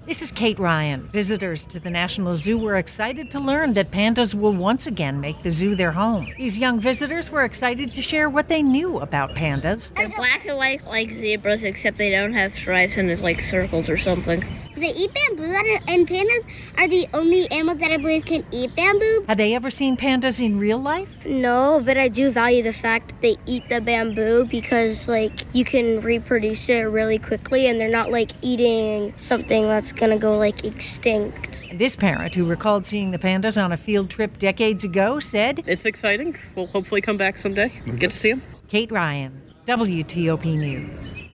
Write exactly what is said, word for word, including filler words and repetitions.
This is Kate Ryan. Visitors to the National Zoo were excited to learn that pandas will once again make the zoo their home. These young visitors were excited to share what they knew about pandas. They're black and white like zebras, except they don't have stripes and it's like circles or something. They eat bamboo, and pandas are the only animals that I believe can eat bamboo. Have they ever seen pandas in real life? No, but I do value the fact that they eat the bamboo because, like, you can reproduce it really quickly and they're not, like, eating something that's gonna go, like, extinct. This parent, who recalled seeing the pandas on a field trip decades ago, said, "It's exciting. We'll hopefully come back someday and get to see them." Kate Ryan, W T O P News.